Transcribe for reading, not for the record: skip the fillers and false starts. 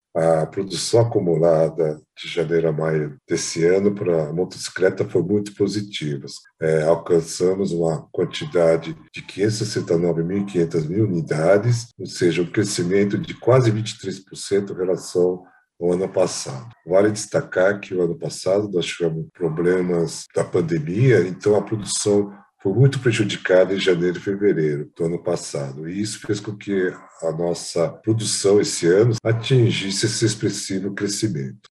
A produção acumulada de janeiro a maio desse ano para a motocicleta foi muito positiva. Alcançamos uma quantidade de 569.500 unidades, ou seja, um crescimento de quase 23% em relação ao ano passado. Vale destacar que o ano passado nós tivemos problemas da pandemia, então a produção foi muito prejudicada em janeiro e fevereiro do ano passado. E isso fez com que a nossa produção esse ano atingisse esse expressivo crescimento.